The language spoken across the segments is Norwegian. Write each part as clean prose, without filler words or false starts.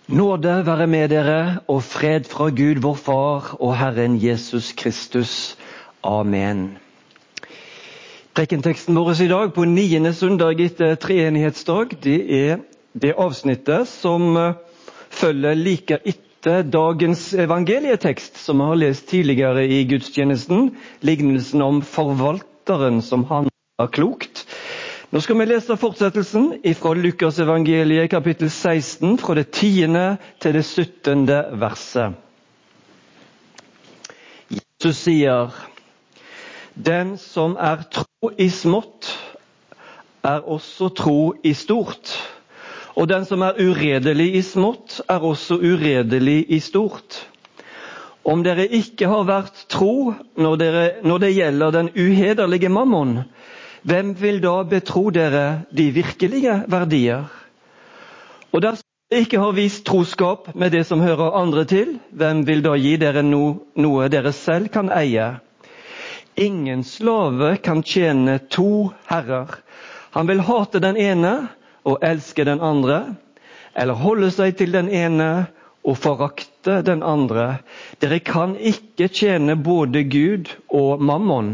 Nåde være med dere, og fred fra Gud vår Far og Herren Jesus Kristus. Amen. Prekenteksten vår i dag på 9. søndag etter treenighetsdag, det er det avsnittet som følger like etter dagens evangelietekst, som vi har lest tidligere i gudstjenesten, lignelsen om forvalteren som handler klokt. Nå skal vi lese fortsettelsen fra Lukas evangeliet kapittel 16, fra det 10. til det 17. verset. Jesus sier: Den som er tro i smått, er også tro i stort. Og den som er uredelig i smått, er også uredelig i stort. Om dere ikke har vært tro når det gjelder den uhederlige mammon, hvem vil da betro dere de virkelige verdier? Og dersom dere ikke har vist troskap med det som hører andre til, hvem vil da gi dere noe dere selv kan eie? Ingen slave kan tjene to herrer. Han vil hate den ene og elske den andre, eller holde seg til den ene og forakte den andre. Dere kan ikke tjene både Gud og mammon.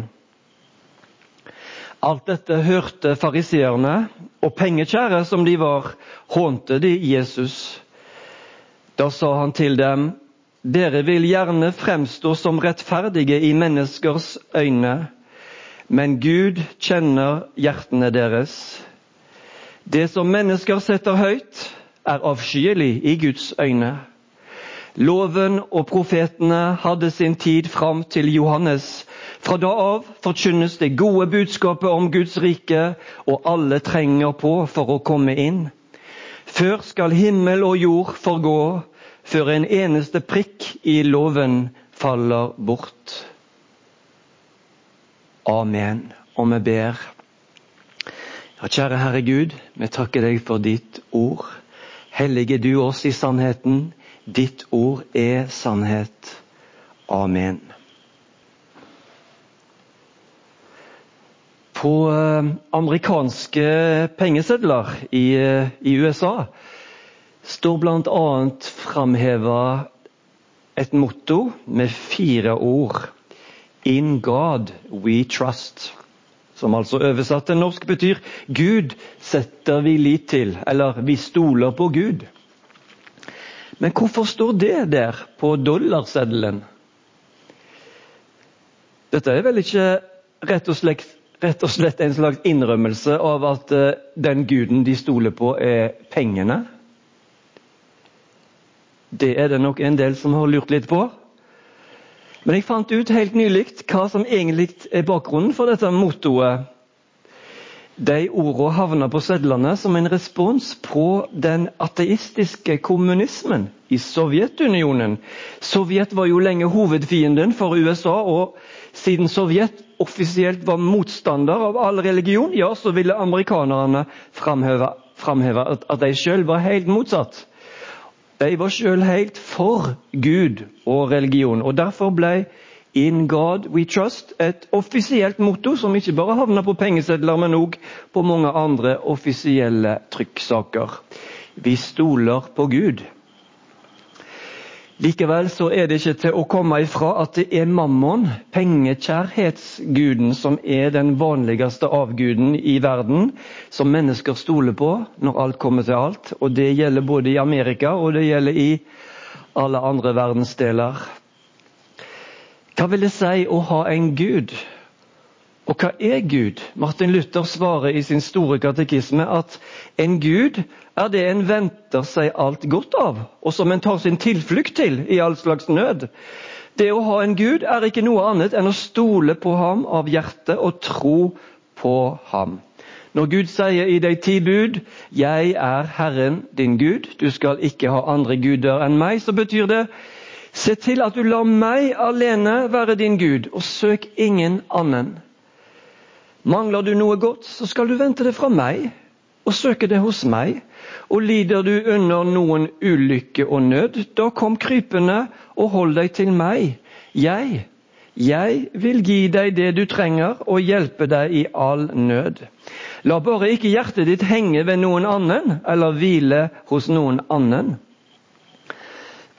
Alt dette hørte fariseerne, og pengekjære som de var, hånte de Jesus. Da sa han til dem: Dere vil gjerne fremstå som rettferdige i menneskers øyne, men Gud kjenner hjertene deres. Det som mennesker setter høyt, er avskyelig i Guds øyne. Loven og profetene hadde sin tid fram til Johannes. Fra da av forkynnes det gode budskapet om Guds rike, og alle trenger på for å komme inn. Før skal himmel og jord forgå, før en eneste prikk i loven faller bort. Amen. Og vi ber. Ja, kjære Herre Gud, vi takker deg for ditt ord. Hellige du oss i sannheten. Ditt ord er sannhet. Amen. På amerikanske pengesedler i USA står blant annet framhevet et motto med 4 ord. In God we trust. Som altså oversatt til norsk betyr Gud setter vi lit til, eller vi stoler på Gud. Men hvorfor står det der på dollarseddelen? Dette er vel ikke rett og slett en slags innrømmelse av at den guden de stoler på er pengene? Det er det nok en del som har lurt litt på. Men jeg fant ut helt nylig hva som egentlig er bakgrunnen for dette mottoet. De ordene havner på sedlene som en respons på den ateistiske kommunismen i Sovjetunionen. Sovjet var jo lenge hovedfienden for USA, og siden Sovjet offisielt var motstander av all religion, ja, så ville amerikanerne framheve at de selv var helt motsatt. De var selv helt for Gud og religion, og derfor ble In God we trust et offisielt motto som ikke bare havner på pengesedler, men også på mange andre offisielle trykksaker. Vi stoler på Gud. Likevel så er det ikke til å komme ifra at det er mammon, pengekjærhetsguden, som er den vanligste avguden i verden, som mennesker stoler på når alt kommer til alt. Og det gjelder både i Amerika, og det gjelder i alle andre verdensdeler. Hva vil det si å ha en Gud? Og hva er Gud? Martin Luther svarer i sin store katekisme at en Gud er det en venter seg alt godt av, og som en tar sin tilflukt til i all slags nød. Det å ha en Gud er ikke noe annet enn å stole på ham av hjertet og tro på ham. Når Gud sier i de 10 bud, jeg er Herren din Gud, du skal ikke ha andre guder enn meg, så betyr det, se til at du lar meg alene være din Gud, og søk ingen annen. Mangler du noe godt, så skal du vente det fra meg, og søke det hos meg. Og lider du under noen ulykke og nød, da kom krypende og hold deg til meg. Jeg vil gi deg det du trenger, og hjelpe deg i all nød. La bare ikke hjertet ditt henge ved noen annen, eller hvile hos noen annen.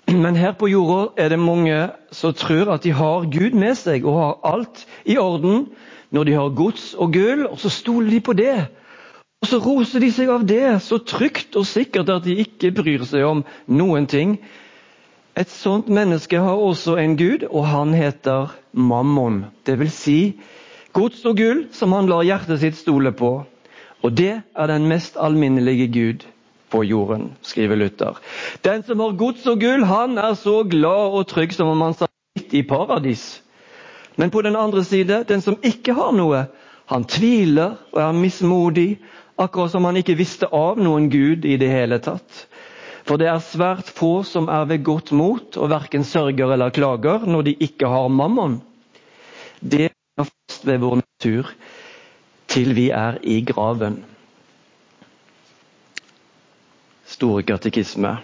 Men her på jorda det mange som tror at de har Gud med seg og har alt i orden når de har gods og gull, og så stoler de på det. Og så roser de seg av det så trygt og sikkert at de ikke bryr seg om noen ting. Et sånt menneske har også en Gud, og han heter Mammon. Det vil si gods og gull som han lar hjertet sitt stole på. Og det den mest alminnelige Gud på jorden, skriver Luther. Den som har gods og gull, han så glad og trygg som om han satt midt i paradis. Men på den andre side, den som ikke har noe, han tviler og mismodig, akkurat som han ikke visste av noen Gud i det hele tatt. For det svært få som ved godt mot, og hverken sørger eller klager når de ikke har mammon. Det fast ved vår natur, til vi i graven. Store katekisme.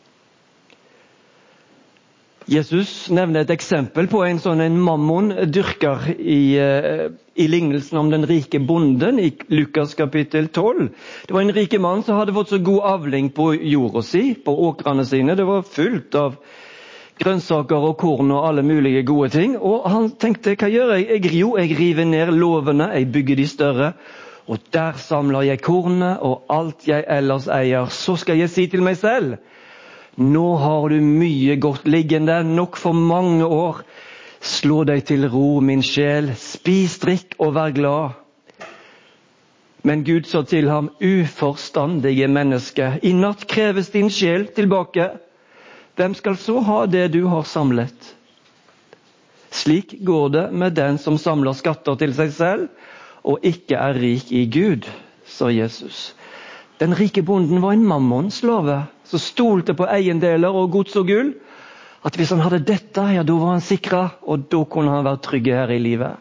Jesus nevner et eksempel på en sånn mammon dyrker i lignelsen om den rike bonden i Lukas kapittel 12. Det var en rike mann som hadde fått så god avling på jorda si, på åkrene sine. Det var fullt av grønnsaker og korn og alle mulige gode ting. Og han tenkte, hva gjør jeg? Jeg river ned låvene, jeg bygger de større. Og der samler jeg kornet og alt jeg ellers eier. Så skal jeg si til meg selv, nå har du mye godt liggende, nok for mange år. Slå deg til ro, min sjel, spis, drikk og vær glad. Men Gud sa til ham, uforstandige menneske, i natt kreves din sjel tilbake. Hvem skal så ha det du har samlet? Slik går det med den som samler skatter til seg selv, og ikke rik i Gud, sa Jesus. Den rike bonden var en mammonslave, som stolte på eiendeler og gods og gull, at hvis han hadde dette, ja, da var han sikret, og da kunne han være trygg her i livet.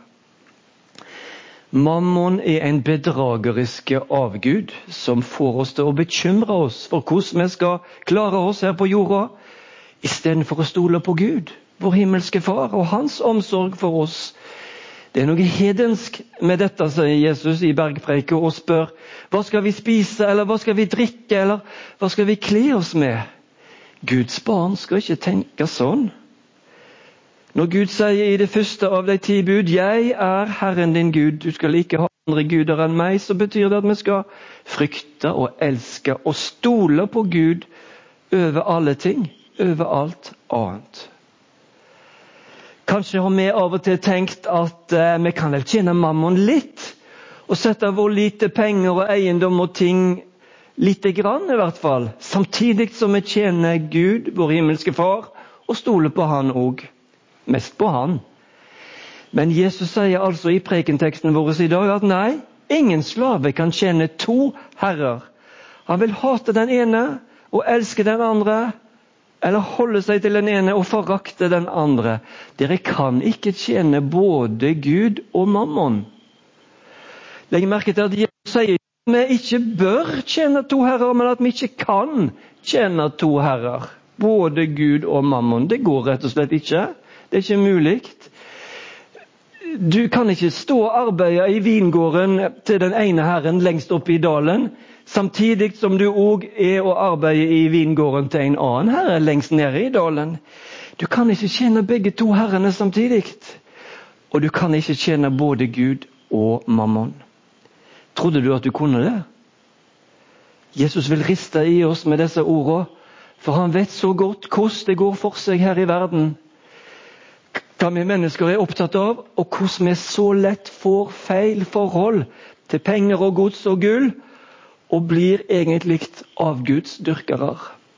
Mammon en bedragerisk avgud, som får oss til å bekymre oss for hvordan vi skal klare oss her på jorda, i stedet for å stole på Gud, vår himmelske far, og hans omsorg for oss. Det noe hedensk med dette, sier Jesus i bergpreiket, og spør, hva skal vi spise, eller hva skal vi drikke, eller hva skal vi kle oss med? Guds barn skal ikke tenke sånn. Når Gud sier i det første av de 10 bud, jeg Herren din Gud, du skal ikke ha andre guder enn meg, så betyr det at vi skal frykte og elske og stole på Gud over alle ting, over alt annet. Kanskje har vi av og til tenkt at vi kan vel tjene mammon litt, og sette vår lite penger og eiendom og ting lite grann i hvert fall, samtidig som vi tjener Gud, vår himmelske far, og stoler på han også, mest på han. Men Jesus sier altså i prekenteksten vår i dag at nei, ingen slave kan tjene 2 herrer. Han vil hate den ene og elske den andre, eller holde seg til den ene og forakte den andre. Dere kan ikke tjene både Gud og mammon. Legg merke til at Jesus sier at vi ikke bør tjene 2 herrer, men at vi ikke kan tjene 2 herrer. Både Gud og mammon. Det går rett og slett ikke. Det ikke mulig. Du kan ikke stå og arbeide i vingården til den ene herren lengst oppe i dalen, samtidig som du også og arbeider i vingården til en annen herre lengst nede i dalen. Du kan ikke tjene begge 2 herrene samtidig. Og du kan ikke tjene både Gud og mammon. Trodde du at du kunne det? Jesus vil riste i oss med disse ordene, for han vet så godt hvordan det går for seg her i verden. Hva vi mennesker opptatt av, og hvordan vi så lett får feil forhold til penger og gods og gull, og blir egentlig avgudsdyrkere.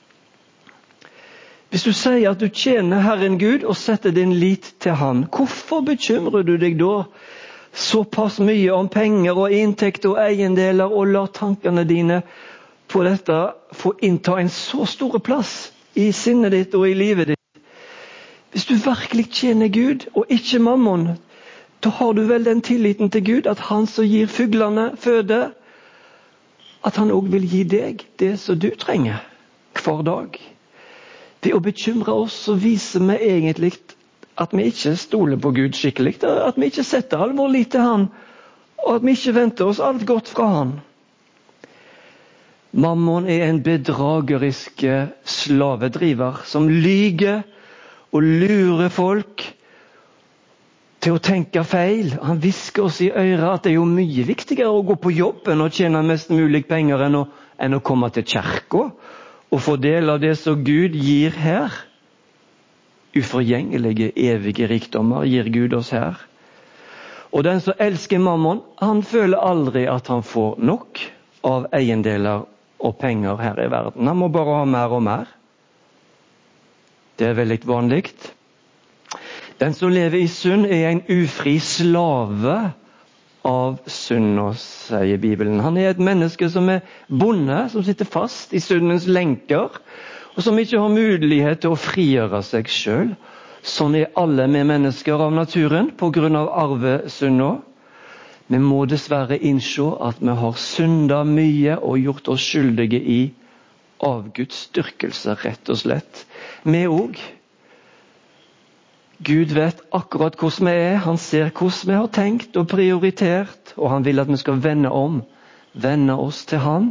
Hvis du sier at du tjener Herren Gud og setter din lit til han, hvorfor bekymrer du deg da såpass mye om penger og inntekt og eiendeler, og lar tankene dine på dette få innta en så stor plass i sinnet ditt og i livet ditt? Hvis du virkelig tjener Gud og ikke mammon, da har du vel den tilliten til Gud at han som gir fuglene føde, at han også vil gi deg det som du trenger hver dag. Ved å bekymre oss så viser vi egentlig at vi ikke stoler på Gud skikkelig, at vi ikke setter all vår lit til han, og at vi ikke venter oss alt godt fra han. Mammon en bedragerisk slavedriver som lyger og lurer folk til å tenke feil. Han hvisker oss i øret at det jo mye viktigere å gå på jobb enn å tjene mest mulig penger enn å komme til kirka og få del av det som Gud gir her. Uforgjengelige, evige rikdommer gir Gud oss her. Og den som elsker mammon, han føler aldri at han får nok av eiendeler og penger her i verden. Han må bare ha mer og mer. Det er veldig vanlig. Den som lever i synd en ufri slave av synd, sier Bibelen. Han et menneske som bonde, som sitter fast i syndens lenker, og som ikke har mulighet til å frigjøre seg selv. Sånn alle med mennesker av naturen, på grunn av arvesynda. Vi må dessverre innse at vi har syndet mye og gjort oss skyldige i avgudsdyrkelse, rett og slett. Vi også. Gud vet akkurat hvordan vi han ser hvordan vi har tenkt og prioritert, og han vil at vi skal vende oss til han.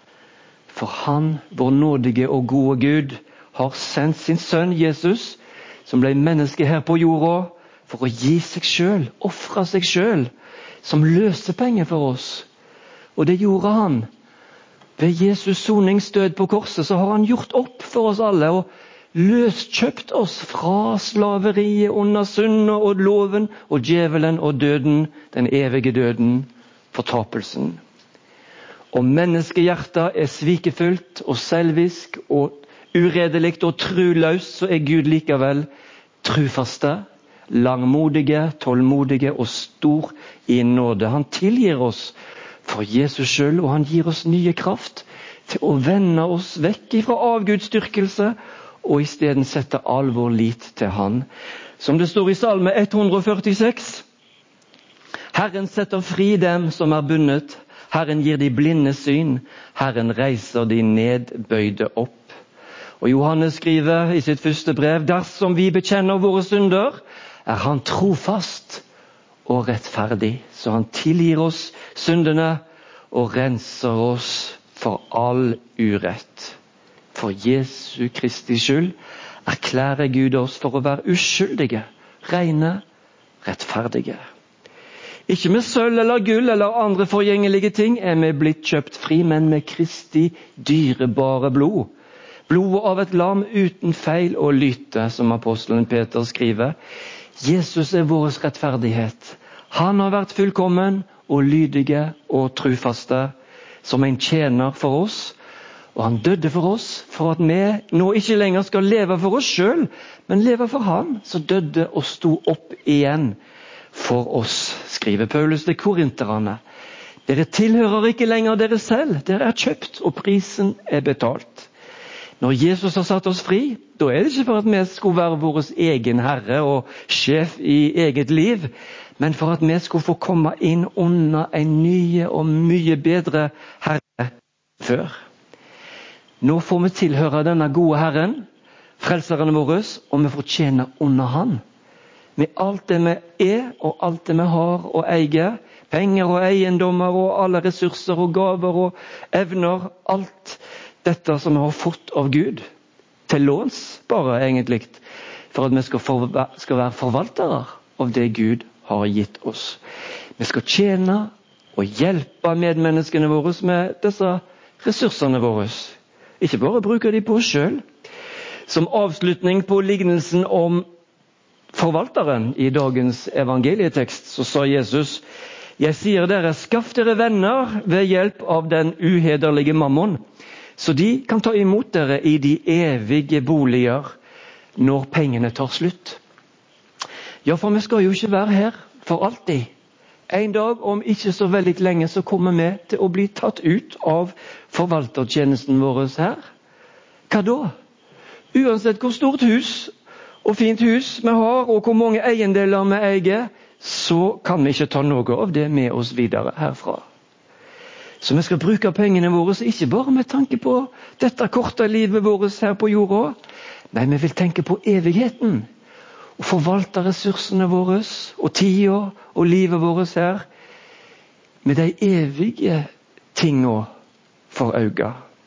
For han, vår nådige og gode Gud, har sendt sin sønn Jesus, som ble menneske her på jorda, for å gi seg selv, offre seg selv, som løsepenge for oss. Og det gjorde han. Ved Jesus soningsdød på korset så har han gjort opp for oss alle, og løskjøpt oss fra slaveriet under synden og loven og djevelen og døden, den evige døden, fortapelsen. Og menneskehjertet svikefullt og selvisk og uredelig og truløst, så Gud likevel trufaste, langmodige, tålmodige og stor i nåde. Han tilgir oss for Jesus skyld, og han gir oss nye kraft til å vende oss vekk fra avgudsdyrkelse og i stedet sette all vår lit til han. Som det står i Salme 146. Herren setter fri dem som bundet. Herren gir de blinde syn. Herren reiser de nedbøyde opp. Og Johannes skriver i sitt første brev: dersom vi bekjenner våre synder, han trofast og rettferdig. Så han tilgir oss syndene og renser oss for all urett. For Jesu Kristi skyld erklærer Gud oss for å være uskyldige, rene, rettferdige. Ikke med sølv eller gull eller andre forgjengelige ting vi blitt kjøpt fri, men med Kristi dyrebare blod. Blodet av et lam uten feil og lyte, som apostelen Peter skriver. Jesus vår rettferdighet. Han har vært fullkommen og lydige og trufaste, som en tjener for oss. Og han døde for oss, for at vi nå ikke lenger skal leve for oss selv, men leve for han, som døde og sto opp igjen for oss, skriver Paulus til korinterne. Dere tilhører ikke lenger dere selv, dere kjøpt, og prisen betalt. Når Jesus har satt oss fri, da det ikke for at vi skulle være vår egen herre og sjef i eget liv, men for at vi skulle få komme inn under en nye og mye bedre herre før. Nå får vi tilhøre denne gode Herren, frelseren våre, og vi får tjene under han. Med alt det vi og alt det vi har og eier, penger og eiendommer og alle ressurser og gaver og evner, alt dette som vi har fått av Gud, til låns bare egentlig, for at vi skal være forvaltere av det Gud har gitt oss. Vi skal tjene og hjelpe medmenneskene våre med disse ressursene våre. Ikke bare bruker de på oss selv. Som avslutning på lignelsen om forvalteren i dagens evangelietekst, så sa Jesus: jeg sier dere, skaff dere venner ved hjelp av den uhederlige mammon, så de kan ta imot dere i de evige boliger når pengene tar slutt. Ja, for vi skal jo ikke være her for alltid. En dag, om ikke så veldig lenge, så kommer vi til å bli tatt ut av forvaltertjenesten vår her. Hva da? Uansett hvor stort hus og fint hus vi har, og hvor mange eiendeler vi eier, så kan vi ikke ta noe av det med oss videre herfra. Så vi skal bruke pengene våre ikke bare med tanke på dette korte livet vårt her på jorda. Nei, vi vil tenke på evigheten. Og forvalte ressursene våre, og tida og livet vårt her, med de evige tingene for øynene.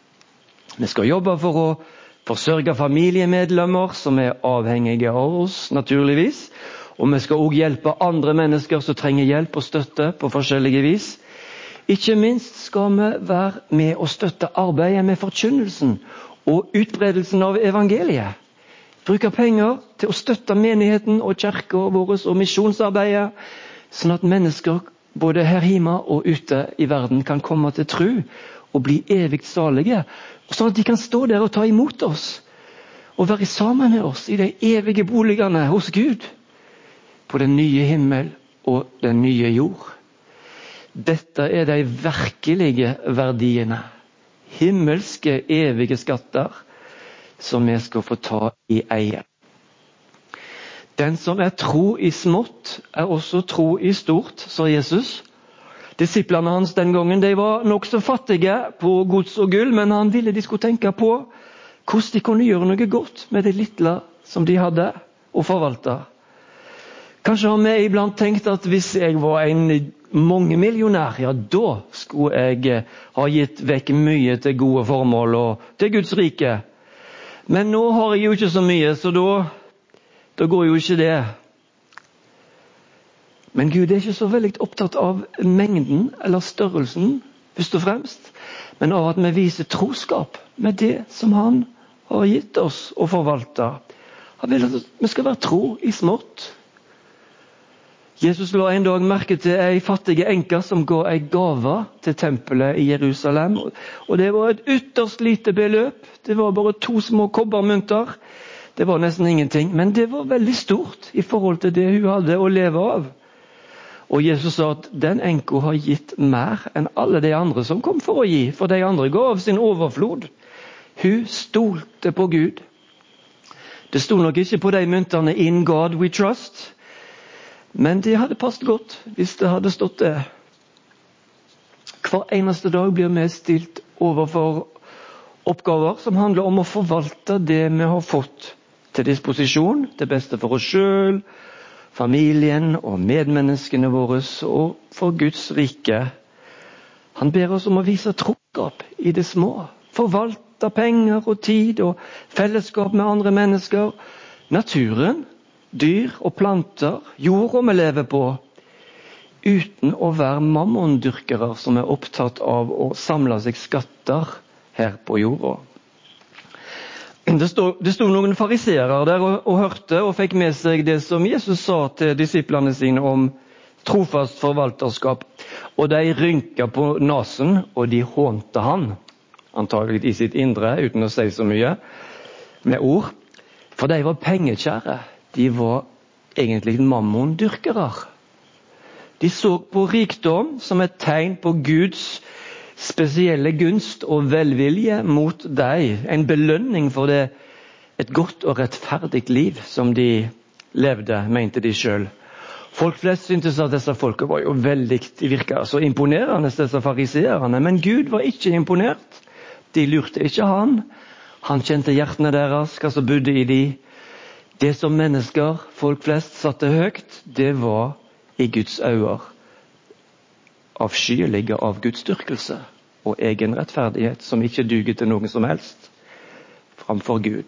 Vi skal jobbe for å forsørge familiemedlemmer som er avhengige av oss, naturligvis. Og vi skal også hjelpe andre mennesker som trenger hjelp og støtte på forskjellige vis. Ikke minst skal vi være med og støtte arbeidet med forkynnelsen og utbredelsen av evangeliet. Bruke penger til å støtte menigheten og kirken vår og misjonsarbeidet, sånn at mennesker både her hjemme og ute i verden kan komme til tro og bli evigt salige, sånn at de kan stå der og ta imot oss og være sammen med oss i de evige boligene hos Gud på den nye himmel og den nye jord. Dette er de virkelige verdiene, himmelske evige skatter som vi skal få ta i eie. Den som er tro i smått, er også tro i stort, sa Jesus. Disiplene hans den gangen, de var nok så fattige på gods og gull, men han ville de skulle tenke på hvordan de kunne gjøre noe godt med det lille som de hadde å forvalte. Kanskje har vi iblant tenkt at hvis jeg var en mangemillionær, ja, da skulle jeg ha gitt vekk mye til gode formål og til Guds rike. Men nå har jeg jo ikke så mye, så da går jo ikke det. Men Gud er ikke så veldig opptatt av mengden eller størrelsen, først og fremst, men av at vi viser troskap med det som han har gitt oss å forvalte. Han vil at vi skal være tro i smått. Jesus la en dag merke til ei fattige enke som ga ei gave til tempelet i Jerusalem. Og det var et ytterst lite beløp. Det var bare 2 små kobbermynter. Det var nesten ingenting, men det var veldig stort i forhold til det hun hadde å leve av. Og Jesus sa at den enka har gitt mer enn alle de andre som kom for å gi, for de andre ga av sin overflod. Hun stolte på Gud. Det sto nok ikke på de myntene "In God we trust", men det hadde passet godt hvis det hadde stått det. Hver eneste dag blir vi stilt overfor oppgaver som handler om å forvalte det vi har fått til disposisjon, til beste for oss selv, familien og medmenneskene våre og for Guds rike. Han ber oss om å vise troskap i det små, forvalte penger og tid og fellesskap med andre mennesker, naturen, dyr og planter, jorda vi lever på, uten å være mammondyrkere som er opptatt av å samle seg skatter her på jorda. Det stod noen fariseere der og hørte og fikk med seg det som Jesus sa til disiplene sine om trofast forvalterskap. Og de rynket på nasen, og de hånte han, antagelig i sitt indre, uten å si så mye med ord. For de var pengekjære. De var egentlig mammondyrkere. De så på rikdom som et tegn på Guds spesielle gunst og velvilje mot deg. En belønning for det, et godt og rettferdig liv som de levde, mente de selv. Folk flest syntes at disse folka var jo veldig, de virket så imponerende, disse fariseerne. Men Gud var ikke imponert. De lurte ikke han. Han kjente hjertene deres, hva som bodde i de. Det som mennesker, folk flest, satte høyt, det var i Guds øyne avskyelige av Guds dyrkelse og egen rettferdighet som ikke duger til noen som helst framfor Gud.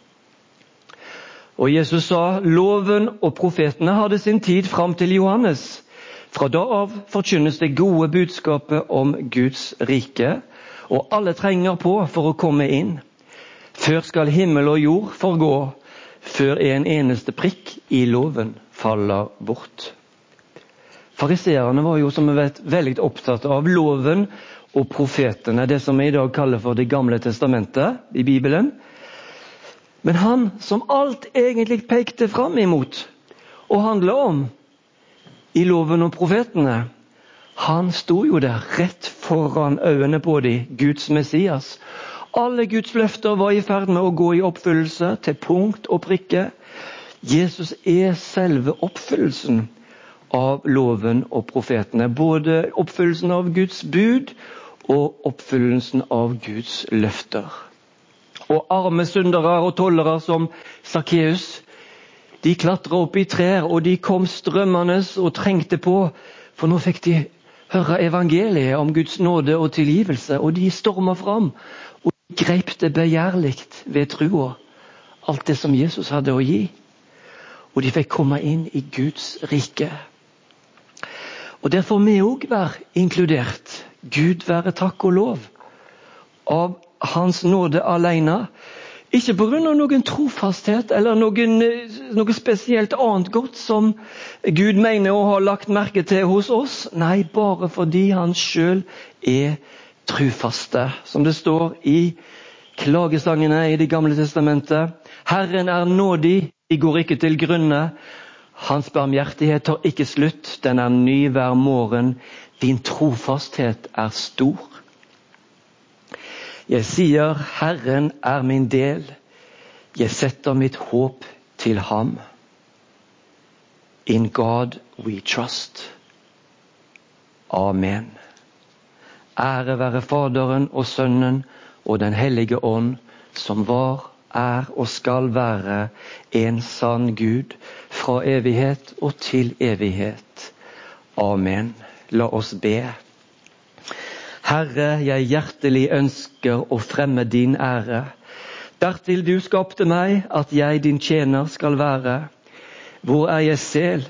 Og Jesus sa, loven og profetene hadde sin tid fram til Johannes. Fra da av forkynnes det gode budskapet om Guds rike, og alle trenger på for å komme inn. Før skal himmel og jord forgå, før en eneste prikk i loven faller bort. Fariseerne var jo, som vi vet, veldig opptatt av loven og profetene, det som vi i dag kaller for det gamle testamentet i Bibelen. Men han som alt egentlig pekte fram imot og handlet om i loven og profetene, han sto jo der rett foran øynene på de, Guds Messias. Alle Guds løfter var i ferd med å gå i oppfyllelse til punkt og prikke. Jesus er selve oppfyllelsen av loven og profetene. Både oppfyllelsen av Guds bud og oppfyllelsen av Guds løfter. Og arme syndere og tollere som Zacchaeus, de klatret opp i trær, og de kom strømmende og trengte på, for nå fikk de høre evangeliet om Guds nåde og tilgivelse, og de stormet fram. Og greip det begjærligt ved trua, alt det som Jesus hadde å gi. Og de fikk komme inn i Guds rike. Og der får vi også være inkludert. Gud være takk og lov. Av hans nåde alene. Ikke på grunn av noen trofasthet eller noe spesielt annet godt som Gud mener å ha lagt merke til hos oss. Nei, bare fordi han selv er trufaste. Som det står i klagesangene i Det gamle testamentet. Herren er nådig, de går ikke til grunne. Hans barmhjertighet tar ikke slutt, den er ny hver morgen. Din trofasthet er stor. Jeg sier, Herren er min del. Jeg setter mitt håp til ham. In God we trust. Amen. Ære være Faderen og Sønnen og den hellige ånd, som var, er og skal være en sann Gud fra evighet og til evighet. Amen. La oss be. Herre, jeg hjertelig ønsker å fremme din ære. Dertil du skapte meg, at jeg din tjener skal være. Hvor er jeg sel?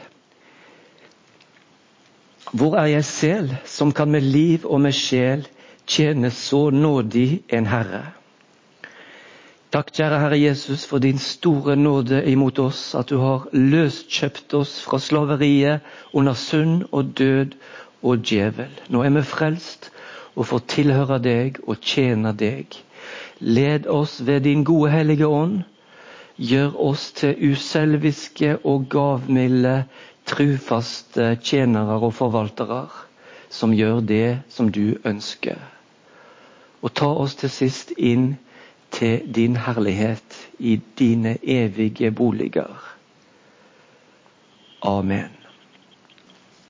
Hvor er jeg sel, som kan med liv og med sjel tjene så nådig en Herre? Takk, kjære Herre Jesus, for din store nåde imot oss, at du har løskjøpt oss fra slaveriet under synd og død og djevel. Nå er vi frelst og får tilhøre deg og tjene deg. Led oss ved din gode hellige ånd. Gjør oss til uselviske og gavmilde, trufaste tjenere og forvaltere, som gjør det som du ønsker. Og ta oss til sist inn til din herlighet i dine evige boliger. Amen.